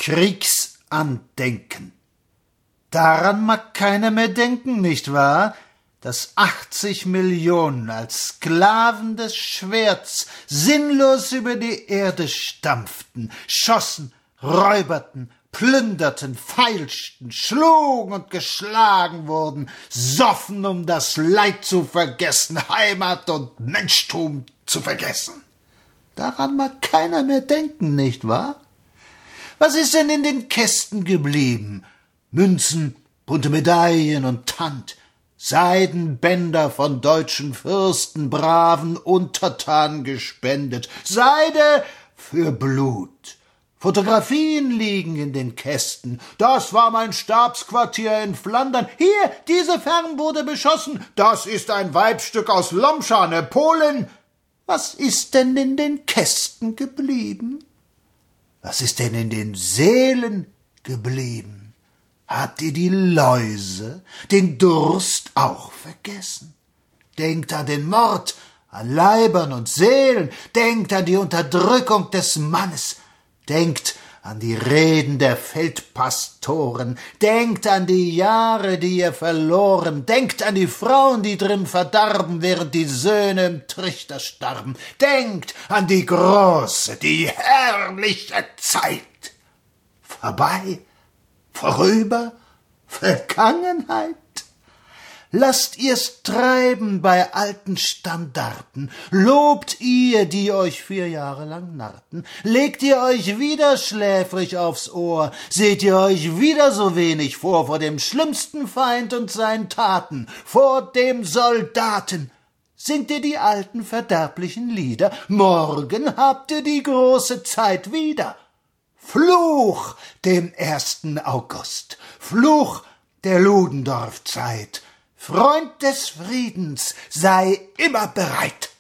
Kriegsandenken. Daran mag keiner mehr denken, nicht wahr? Dass 80 Millionen als Sklaven des Schwerts sinnlos über die Erde stampften, schossen, räuberten, plünderten, feilschten, schlugen und geschlagen wurden, soffen, um das Leid zu vergessen, Heimat und Menschtum zu vergessen. Daran mag keiner mehr denken, nicht wahr? Was ist denn in den Kästen geblieben? Münzen, bunte Medaillen und Tand, Seidenbänder von deutschen Fürsten, braven Untertanen gespendet, Seide für Blut. Fotografien liegen in den Kästen. Das war mein Stabsquartier in Flandern. Hier, diese Fern wurde beschossen. Das ist ein Weibstück aus Lomschane, Polen. Was ist denn in den Kästen geblieben? Was ist denn in den Seelen geblieben? Habt ihr die Läuse, den Durst auch vergessen? Denkt an den Mord, an Leibern und Seelen, denkt an die Unterdrückung des Mannes, denkt an die Reden der Feldpastoren, denkt an die Jahre, die ihr verloren, denkt an die Frauen, die drin verdarben, während die Söhne im Trichter starben, denkt an die große, die herrliche Zeit. Vorbei, vorüber, Vergangenheit. Lasst ihr's treiben bei alten Standarten, lobt ihr, die euch 4 Jahre lang narrten, legt ihr euch wieder schläfrig aufs Ohr, seht ihr euch wieder so wenig vor dem schlimmsten Feind und seinen Taten, vor dem Soldaten. Singt ihr die alten verderblichen Lieder, morgen habt ihr die große Zeit wieder. Fluch dem 1. August, Fluch der Ludendorff-Zeit, Freund des Friedens, sei immer bereit.